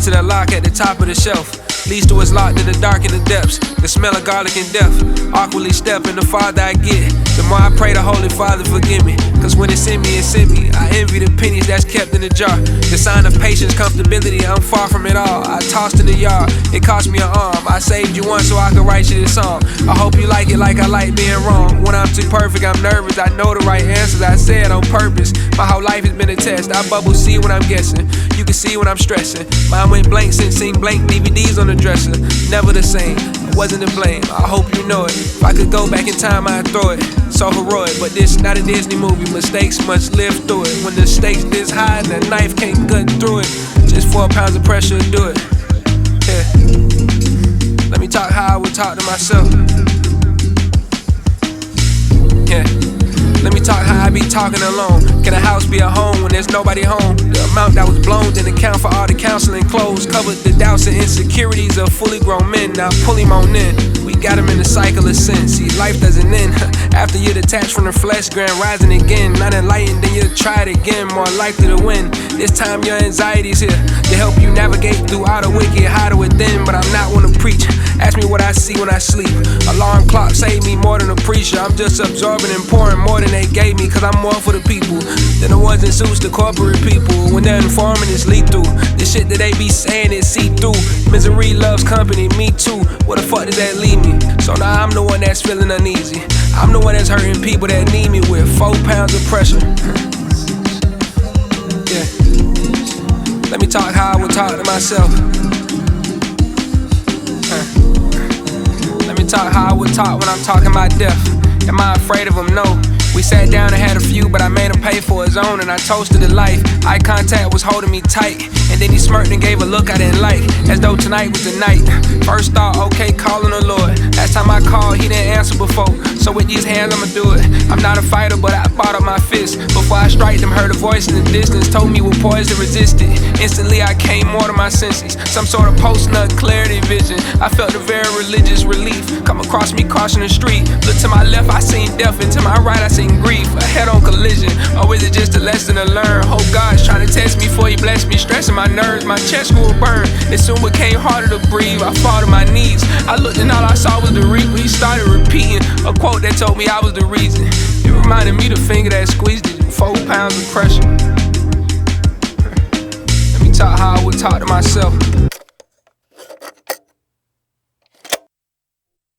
to the lock at the top of the shelf. Leads to what's locked in the dark in the depths. The smell of garlic and death. Awkwardly stepping, the farther I get, the more I pray the Holy Father forgive me. Cause when it's in me, it's in me. I envy the pennies that's kept in the jar. The sign of patience, comfortability, I'm far from it all. I tossed in the yard, it cost me an arm. I saved you once so I could write you this song. I hope you like it like I like being wrong. When I'm too perfect, I'm nervous. I know the right answers, I say it on purpose. My whole life has been a test. I bubble see when I'm guessing. You can see when I'm stressing. Mine went blank since seen blank DVDs on the dresser. Never the same, I wasn't to blame. I hope you know it. If I could go back in time, I'd throw it. So heroic, but this not a Disney movie. Mistakes must live through it. When the stakes this high, the knife can't cut through it. Just 4 pounds of pressure to do it. Yeah. Let me talk how I would talk to myself. Yeah. Let me talk how I be talking alone. Can a house be a home when there's nobody home? The amount that was blown didn't account for all the counseling closed. Covered the doubts and insecurities of fully grown men. Now pull him on in. We got him in the cycle of sin. See, life doesn't end. After you're detached from the flesh, grand rising again. Not enlightened, then you'll try it again. More likely to win. This time your anxiety's here to help you navigate through all the wicked, hide it within. But I'm not one to preach. Ask me what I see when I sleep. Alarm clock saved me more than a preacher. I'm just absorbing and pouring more than they gave me. Cause I'm more for the people than the ones in suits, the corporate people. When they're informing, it's lethal. The shit that they be saying is see-through. Misery loves company, me too. Where the fuck does that leave me? So now I'm the one that's feeling uneasy. I'm the one that's hurting people that need me with 4 pounds of pressure. Yeah. Let me talk how I would talk to myself. Let me talk how I would talk when I'm talking about death. Am I afraid of him? No. We sat down and had a few, but I made him pay for his own, and I toasted to life. Eye contact was holding me tight, and then he smirked and gave a look I didn't like, as though tonight was the night. First thought, okay, calling the Lord. Last time I called, he didn't answer before, so with these hands I'ma do it. I'm not a fighter, but I bought up my fist. Before I strike them, heard a voice in the distance, told me what poison resisted. Instantly I came more to my senses, some sort of post-nut clarity vision. I felt a very religious relief come across me crossing the street. Look to my left, I seen death, and to my right, I seen grief. A head-on collision, or is it just a lesson to learn? Hope God's trying to test me before he bless me, stressing my nerves, my chest will burn. It soon became harder to breathe, I fall to my knees. I looked and all I saw was the reaper. He started repeating a quote that told me I was the reason. It reminded me the finger that squeezed it, 4 pounds of pressure. Let me talk how I would talk to myself.